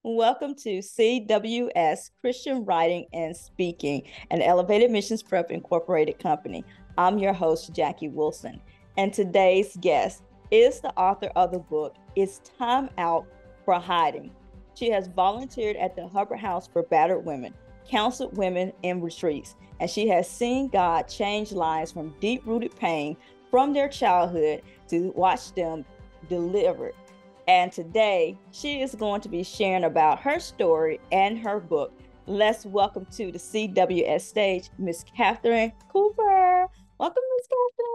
Welcome to CWS Christian Writing and Speaking, an Elevated Missions Prep Incorporated company. I'm your host, Jackie Wilson, and today's guest is the author of the book, It's Time Out for Hiding. She has volunteered at the Hubbard House for Battered Women, counseled women in retreats, and she has seen God change lives from deep-rooted pain from their childhood to watch them delivered. And today she is going to be sharing about her story and her book. Let's welcome to the CWS stage, Miss Catherine Cooper. Welcome, Miss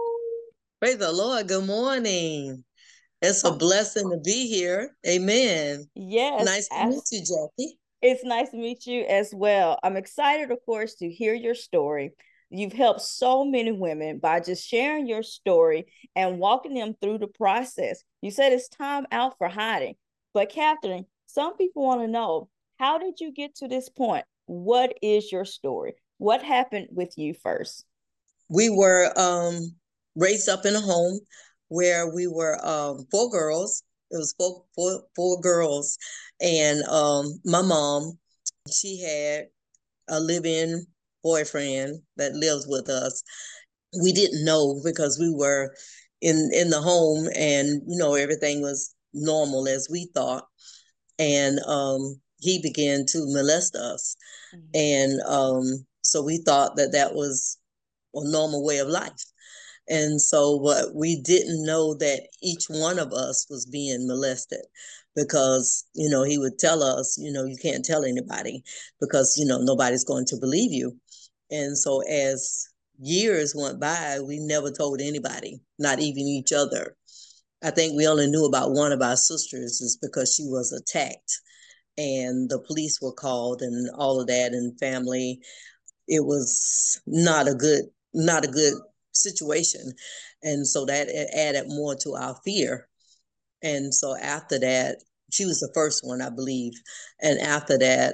Praise the Lord. Good morning. It's a Catherine. blessing to be here. Amen. Yes, Nice to meet you, Jackie. it's nice to meet you as well. I'm excited, of course, to hear your story. You've helped so many women by just sharing your story and walking them through the process. You said it's time out for hiding. But, Catherine, some people want to know, how did you get to this point? What is your story? What happened with you first? We were raised up in a home where we were four girls. It was four girls. And my mom, she had a live-in boyfriend that lives with us. We didn't know because we were in the home, and everything was normal as we thought. And he began to molest us. Mhm. And so we thought that that was a normal way of life. And so, but we didn't know that each one of us was being molested because, he would tell us, you can't tell anybody because, nobody's going to believe you. And so as years went by, we never told anybody, not even each other. I think we only knew about one of our sisters is because she was attacked and the police were called and all of that, and family. It was not a good situation. And so that added more to our fear. And so after that, she was the first one, I believe. And after that,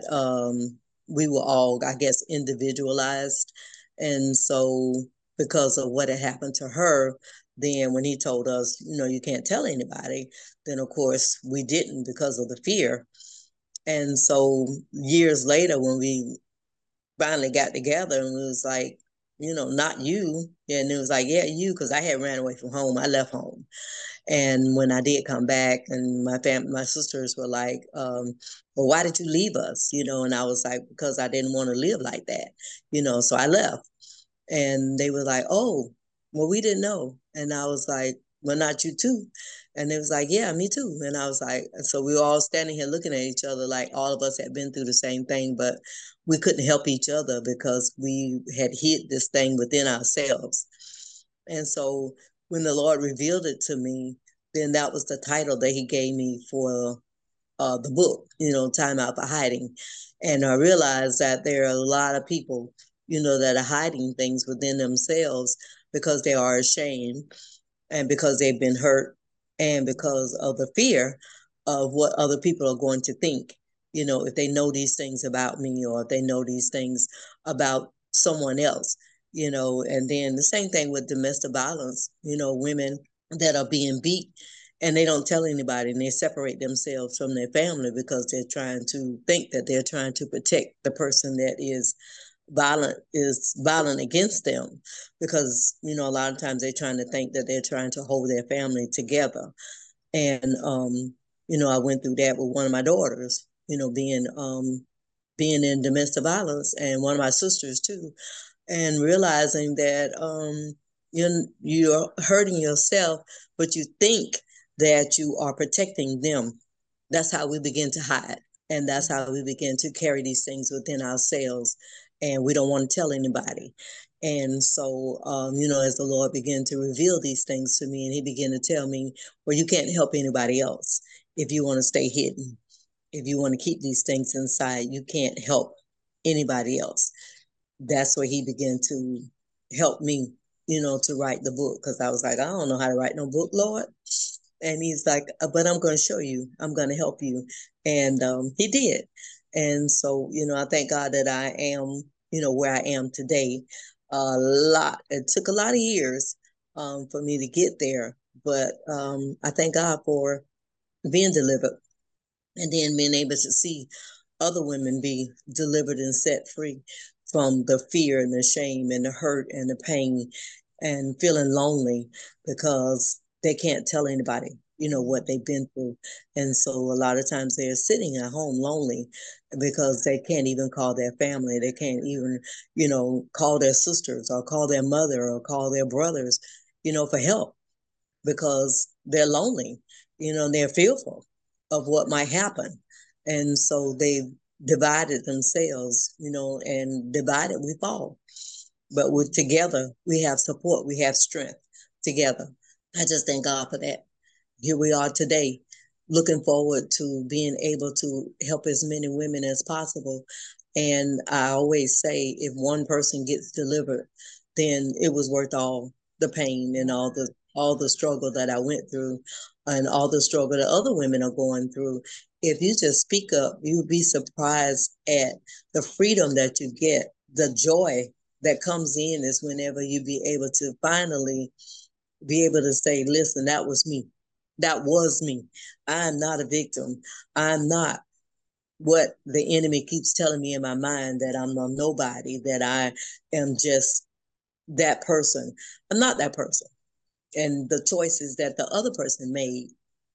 we were all, I guess, individualized. And so because of what had happened to her, then when he told us, you can't tell anybody, then of course we didn't because of the fear. And so years later, when we finally got together and it was like, not you. And it was like, yeah, you, because I had ran away from home. I left home. And when I did come back, and my sisters were like, well, why did you leave us? And I was like, because I didn't want to live like that, so I left. And they were like, oh, well, we didn't know. And I was like, well, not you too. And it was like, yeah, me too. And I was like, so we were all standing here looking at each other like all of us had been through the same thing, but we couldn't help each other because we had hid this thing within ourselves. And so when the Lord revealed it to me, then that was the title that he gave me for the book, Time Out for Hiding. And I realized that there are a lot of people, that are hiding things within themselves because they are ashamed and because they've been hurt and because of the fear of what other people are going to think, if they know these things about me or if they know these things about someone else, and then the same thing with domestic violence, women that are being beat and they don't tell anybody and they separate themselves from their family because they're trying to think that they're trying to protect the person that is violent against them, because a lot of times they're trying to think that they're trying to hold their family together. And I went through that with one of my daughters, being in domestic violence, and one of my sisters too, and realizing that you're hurting yourself, but you think that you are protecting them. That's how we begin to hide, and that's how we begin to carry these things within ourselves, and we don't want to tell anybody. And so, as the Lord began to reveal these things to me, and He began to tell me, well, you can't help anybody else if you want to stay hidden. If you want to keep these things inside, you can't help anybody else. That's where he began to help me, to write the book, because I was like, I don't know how to write no book, Lord. And he's like, but I'm going to show you. I'm going to help you. And he did. And so, I thank God that I am, where I am today. It took a lot of years for me to get there, but I thank God for being delivered and then being able to see other women be delivered and set free from the fear and the shame and the hurt and the pain and feeling lonely because they can't tell anybody, what they've been through. And so a lot of times they're sitting at home lonely because they can't even call their family. They can't even, call their sisters or call their mother or call their brothers, for help because they're lonely, they're fearful of what might happen. And so they divided themselves, and divided we fall. But with together, we have support, we have strength together. I just thank God for that. Here we are today, looking forward to being able to help as many women as possible. And I always say, if one person gets delivered, then it was worth all the pain and all the struggle that I went through and all the struggle that other women are going through. If you just speak up, you'll be surprised at the freedom that you get. The joy that comes in is whenever you be able to finally be able to say, listen, that was me. That was me. I'm not a victim. I'm not what the enemy keeps telling me in my mind, that I'm a nobody, that I am just that person. I'm not that person. And the choices that the other person made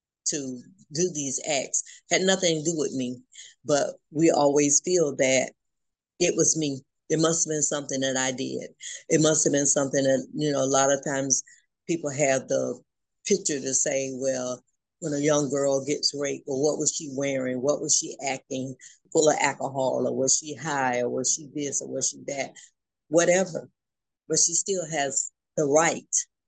to do these acts had nothing to do with me. But we always feel that it was me. It must have been something that I did. It must have been something that, a lot of times people have the picture to say, well, when a young girl gets raped, well, what was she wearing? What was she acting full of alcohol? Or was she high? Or was she this? Or was she that? Whatever. But she still has the right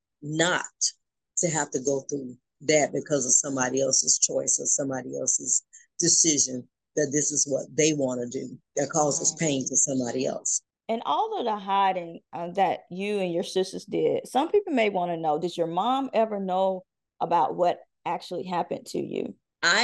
not to have to go through that because of somebody else's choice or somebody else's decision, that this is what they want to do that causes pain to somebody else. And all of the hiding that you and your sisters did, some people may want to know, did your mom ever know about what actually happened to you?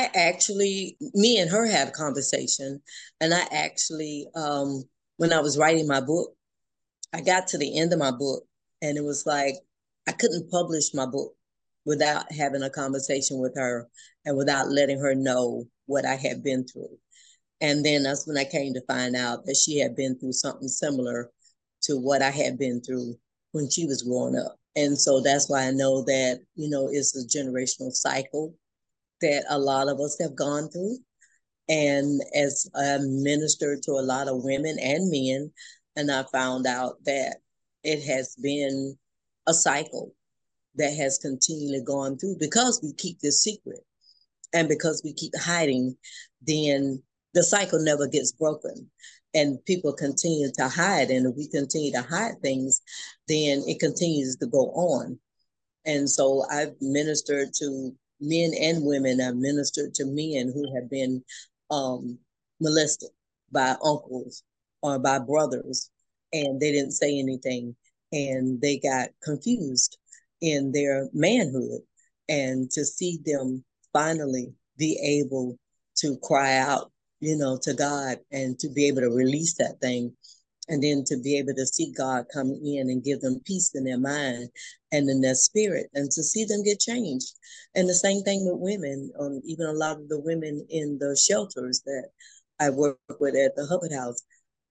Me and her had a conversation, and I actually, when I was writing my book, I got to the end of my book, and it was like I couldn't publish my book without having a conversation with her and without letting her know what I had been through. And then that's when I came to find out that she had been through something similar to what I had been through when she was growing up. And so that's why I know that, it's a generational cycle that a lot of us have gone through. And as I ministered to a lot of women and men, and I found out that it has been a cycle that has continually gone through because we keep this secret and because we keep hiding, then the cycle never gets broken. And people continue to hide. And if we continue to hide things, then it continues to go on. And so I've ministered to men and women. I've ministered to men who have been molested by uncles or by brothers, and they didn't say anything, and they got confused in their manhood. And to see them finally be able to cry out, to God and to be able to release that thing, and then to be able to see God come in and give them peace in their mind and in their spirit, and to see them get changed. And the same thing with women, even a lot of the women in the shelters that I work with at the Hubbard House,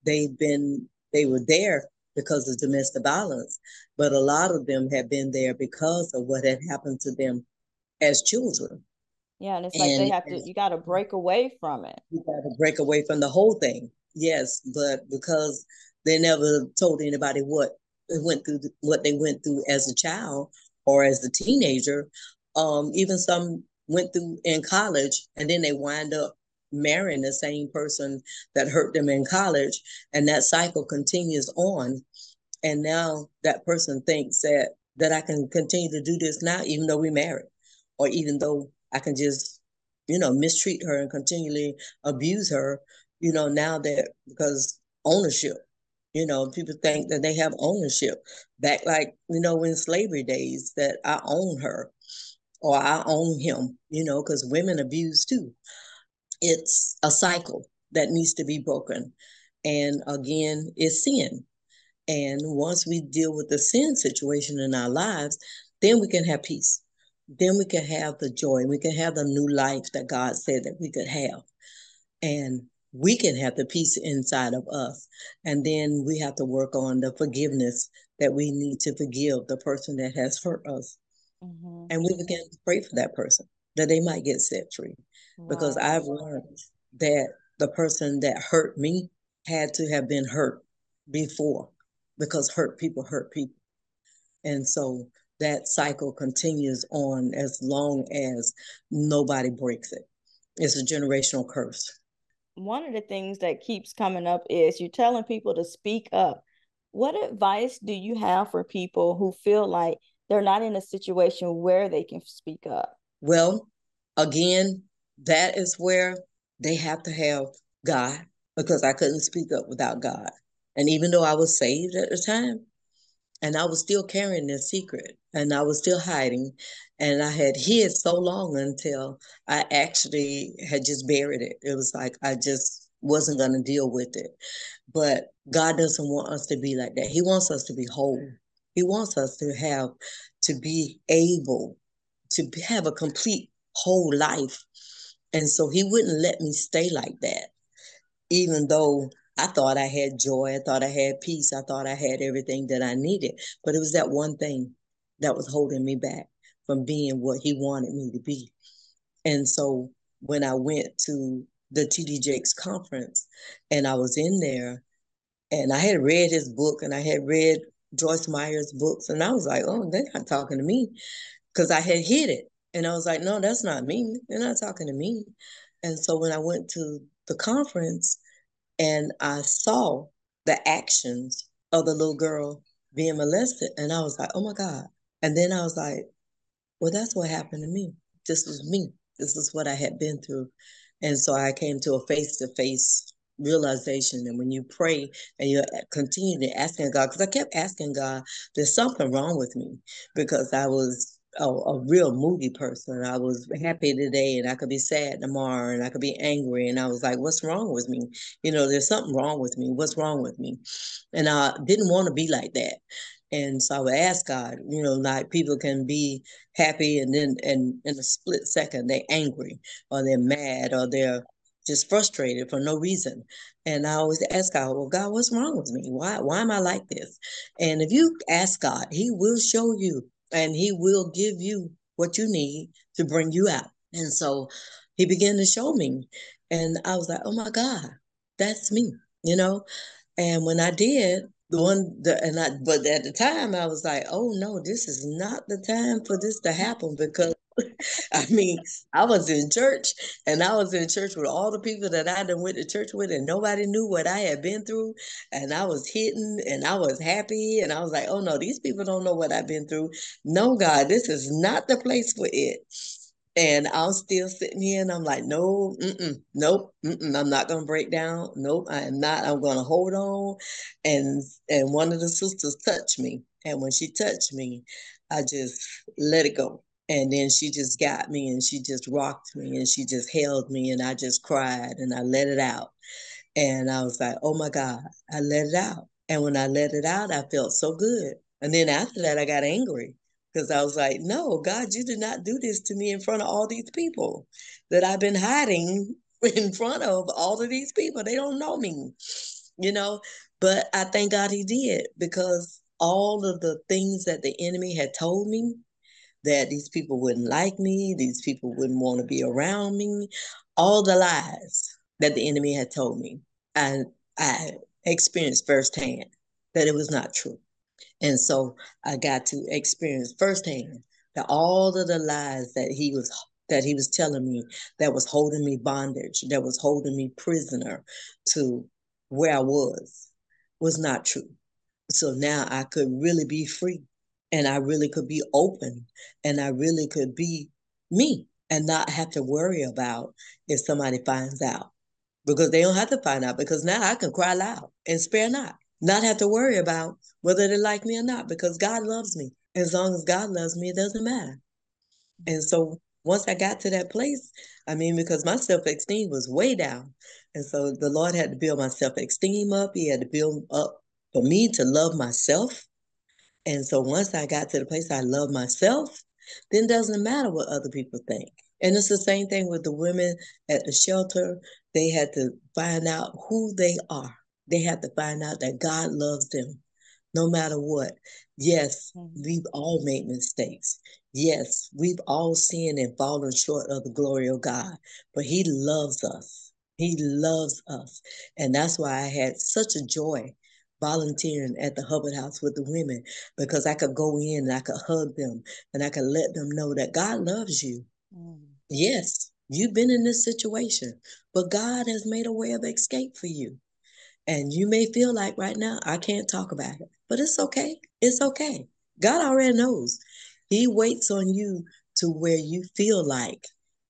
they were there because of domestic violence, but a lot of them have been there because of what had happened to them as children. Yeah, and it's like you got to break away from it. You got to break away from the whole thing. Yes, but because they never told anybody what they went through as a child or as a teenager. Even some went through in college, and then they wind up marrying the same person that hurt them in college, and that cycle continues on. And now that person thinks that I can continue to do this now, even though we married, or even though I can just, mistreat her and continually abuse her, now that because ownership, people think that they have ownership back like, in slavery days, that I own her or I own him, because women abuse too. It's a cycle that needs to be broken. And again, it's sin. And once we deal with the sin situation in our lives, then we can have peace. then we can have the joy. We can have the new life that God said that we could have. And we can have the peace inside of us. And then we have to work on the forgiveness that we need to forgive the person that has hurt us. Mm-hmm. And we begin to pray for that person that they might get set free. Right. Because I've learned that the person that hurt me had to have been hurt before, because hurt people hurt people. And so that cycle continues on as long as nobody breaks it. It's a generational curse. One of the things that keeps coming up is you're telling people to speak up. What advice do you have for people who feel like they're not in a situation where they can speak up? Well, again, that is where they have to have God, because I couldn't speak up without God. And even though I was saved at the time, and I was still carrying this secret, and I was still hiding, and I had hid so long until I actually had just buried it. It was like I just wasn't going to deal with it. But God doesn't want us to be like that. He wants us to be whole. He wants us to be able to have a complete whole life. And so he wouldn't let me stay like that, even though I thought I had joy, I thought I had peace, I thought I had everything that I needed. But it was that one thing that was holding me back from being what he wanted me to be. And so when I went to the TD Jakes conference and I was in there, and I had read his book and I had read Joyce Meyer's books, and I was like, oh, they're not talking to me, because I had hid it. And I was like, no, that's not me. They're not talking to me. And so when I went to the conference and I saw the actions of the little girl being molested, and I was like, oh my God. And then I was like, well, that's what happened to me. This was me. This is what I had been through. And so I came to a face-to-face realization. And when you pray and you continue to asking God, because I kept asking God, there's something wrong with me, because I was a real moody person. I was happy today and I could be sad tomorrow, and I could be angry. And I was like, what's wrong with me? There's something wrong with me. What's wrong with me? And I didn't want to be like that. And so I would ask God, like people can be happy and then in a split second they're angry or they're mad or they're just frustrated for no reason. And I always ask God, well, God, what's wrong with me? Why am I like this? And if you ask God, he will show you, and he will give you what you need to bring you out. And so he began to show me. And I was like, oh my God, that's me, And when I did, but at the time I was like, oh no, this is not the time for this to happen, because I mean, I was in church with all the people that I done went to church with, and nobody knew what I had been through. And I was hidden and I was happy. And I was like, oh no, these people don't know what I've been through. No, God, this is not the place for it. And I'm still sitting here and I'm like, no, nope, I'm not going to break down. Nope, I am not. I'm going to hold on. And one of the sisters touched me. And when she touched me, I just let it go. And then she just got me and she just rocked me and she just held me, and I just cried and I let it out. And I was like, oh my God, I let it out. And when I let it out, I felt so good. And then after that, I got angry, because I was like, no, God, you did not do this to me in front of all these people that I've been hiding in front of all of these people. They don't know me, But I thank God he did, because all of the things that the enemy had told me, that these people wouldn't like me, these people wouldn't want to be around me, all the lies that the enemy had told me, I experienced firsthand that it was not true. And so I got to experience firsthand that all of the lies that he was telling me, that was holding me bondage, that was holding me prisoner to where I was not true. So now I could really be free, and I really could be open, and I really could be me and not have to worry about if somebody finds out, because they don't have to find out, because now I can cry loud and spare not have to worry about whether they like me or not, because God loves me. As long as God loves me, it doesn't matter. And so once I got to that place, because my self-esteem was way down. And so the Lord had to build my self-esteem up. He had to build up for me to love myself. And so once I got to the place I love myself, then it doesn't matter what other people think. And it's the same thing with the women at the shelter. They had to find out who they are. They have to find out that God loves them no matter what. Yes, we've all made mistakes. Yes, we've all sinned and fallen short of the glory of God, but He loves us. He loves us. And that's why I had such a joy volunteering at the Hubbard House with the women, because I could go in and I could hug them and I could let them know that God loves you. Yes, you've been in this situation, but God has made a way of escape for you. And you may feel like right now, I can't talk about it, but it's okay. It's okay. God already knows. He waits on you to where you feel like,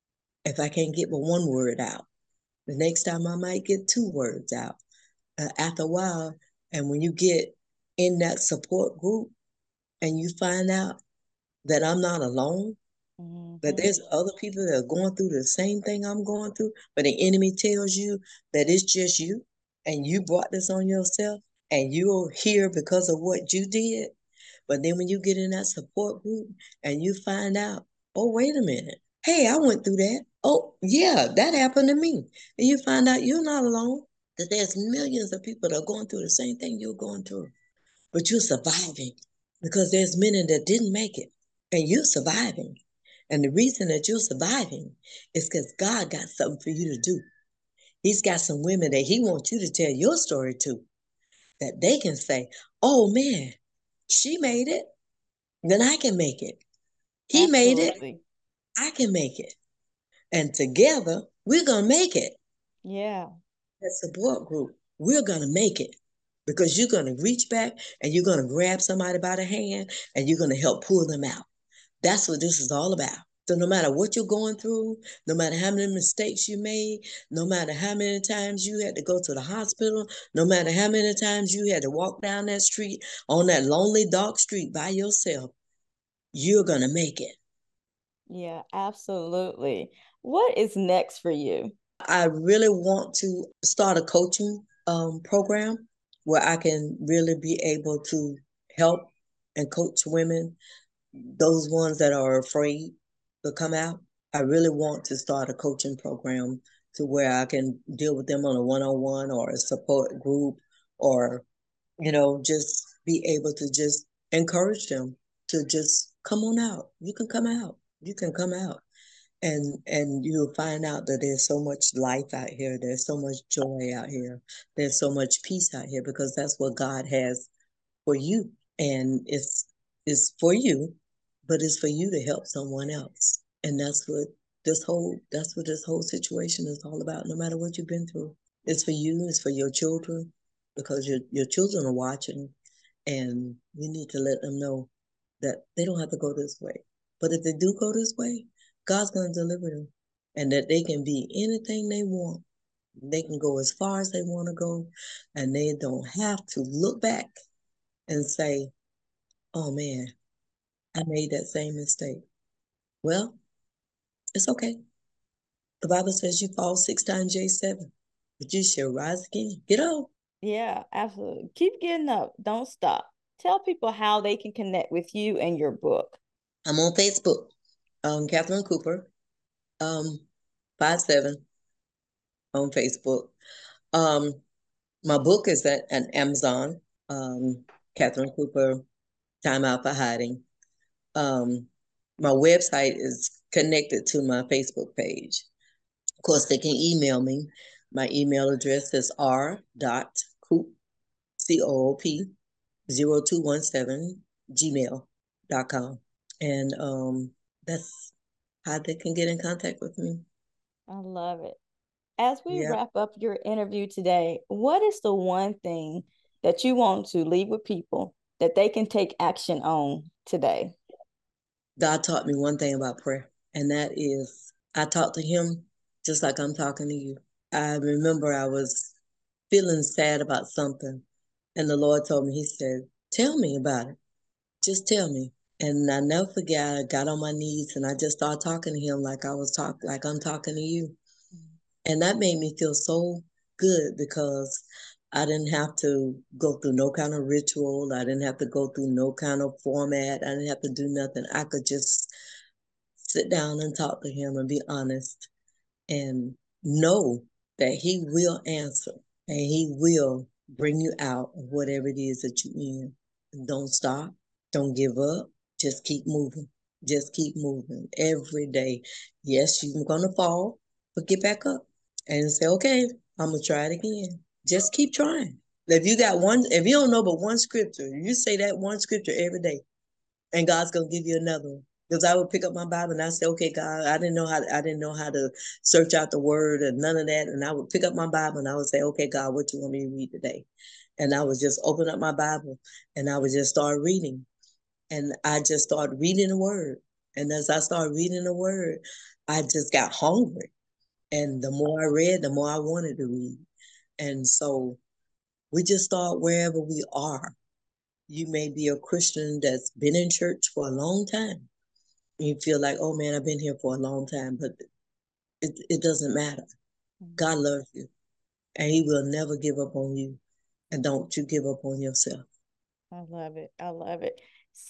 if I can't get but one word out, the next time I might get two words out. After a while, and when you get in that support group and you find out that I'm not alone, that there's other people that are going through the same thing I'm going through, but the enemy tells you that it's just you and you brought this on yourself and you're here because of what you did. But then when you get in that support group and you find out, oh, wait a minute. Hey, I went through that. Oh, yeah, that happened to me. And you find out you're not alone, that there's millions of people that are going through the same thing you're going through, but you're surviving because there's many that didn't make it and you're surviving. And the reason that you're surviving is because God got something for you to do. He's got some women that He wants you to tell your story to, that they can say, oh man, she made it, then I can make it. He made it, I can make it. And together, we're going to make it. Yeah. That support group, we're going to make it. Because you're going to reach back and you're going to grab somebody by the hand and you're going to help pull them out. That's what this is all about. So no matter what you're going through, no matter how many mistakes you made, no matter how many times you had to go to the hospital, no matter how many times you had to walk down that street on that lonely, dark street by yourself, you're going to make it. Yeah, absolutely. What is next for you? I really want to start a coaching program where I can really be able to help and coach women, those ones that are afraid to come out. I really want to start a coaching program to where I can deal with them on a one-on-one or a support group, or, just be able to just encourage them to just come on out. You can come out. You can come out. And you'll find out that there's so much life out here. There's so much joy out here. There's so much peace out here, because that's what God has for you. And it's for you, but it's for you to help someone else. And that's what this whole situation is all about, no matter what you've been through. It's for you, it's for your children, because your children are watching, and you need to let them know that they don't have to go this way. But if they do go this way, God's going to deliver them, and that they can be anything they want. They can go as far as they want to go, and they don't have to look back and say, oh man, I made that same mistake. Well, it's okay. The Bible says you fall 6 times, J 7, but you shall rise again. Get up. Yeah, absolutely. Keep getting up. Don't stop. Tell people how they can connect with you and your book. I'm on Facebook, Catherine Cooper, 57 on Facebook. My book is at Amazon, Catherine Cooper, Time Out for Hiding. My website is connected to my Facebook page. Of course, they can email me. My email address is r.coop, C-O-O-P, 0217 gmail.com. And that's how they can get in contact with me. I love it. As we wrap up your interview today, what is the one thing that you want to leave with people that they can take action on today? God taught me one thing about prayer, and that is I talk to Him just like I'm talking to you. I remember I was feeling sad about something, and the Lord told me, He said, tell me about it. Just tell me. And I never forget, I got on my knees and I just started talking to Him like I'm talking to you. And that made me feel so good, because I didn't have to go through no kind of ritual. I didn't have to go through no kind of format. I didn't have to do nothing. I could just sit down and talk to him and be honest and know that he will answer and he will bring you out of whatever it is that you're in. Don't stop. Don't give up. Just keep moving. Just keep moving every day. Yes, you're going to fall, but get back up and say, okay, I'm going to try it again. Just keep trying. If you don't know but one scripture, you say that one scripture every day, and God's gonna give you another one. Because I would pick up my Bible and I say, okay, God, I didn't know how to search out the word and none of that. And I would pick up my Bible and I would say, okay, God, what you want me to read today? And I would just open up my Bible and I would just start reading. And I just started reading the word. And as I started reading the word, I just got hungry. And the more I read, the more I wanted to read. And so we just start wherever we are. You may be a Christian that's been in church for a long time. You feel like, oh man, I've been here for a long time, but it doesn't matter. God loves you and he will never give up on you. And don't you give up on yourself. I love it. I love it.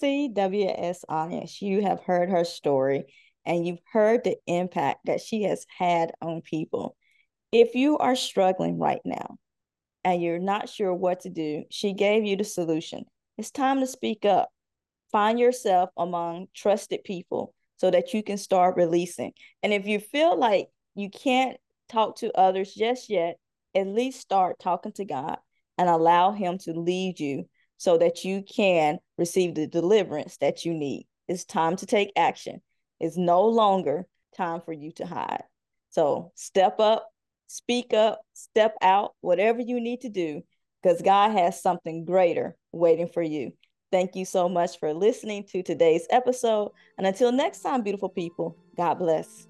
CWS Onyx, you have heard her story and you've heard the impact that she has had on people. If you are struggling right now and you're not sure what to do, she gave you the solution. It's time to speak up. Find yourself among trusted people so that you can start releasing. And if you feel like you can't talk to others just yet, at least start talking to God and allow Him to lead you so that you can receive the deliverance that you need. It's time to take action. It's no longer time for you to hide. So step up, speak up, step out, whatever you need to do, because God has something greater waiting for you. Thank you so much for listening to today's episode. And until next time, beautiful people, God bless.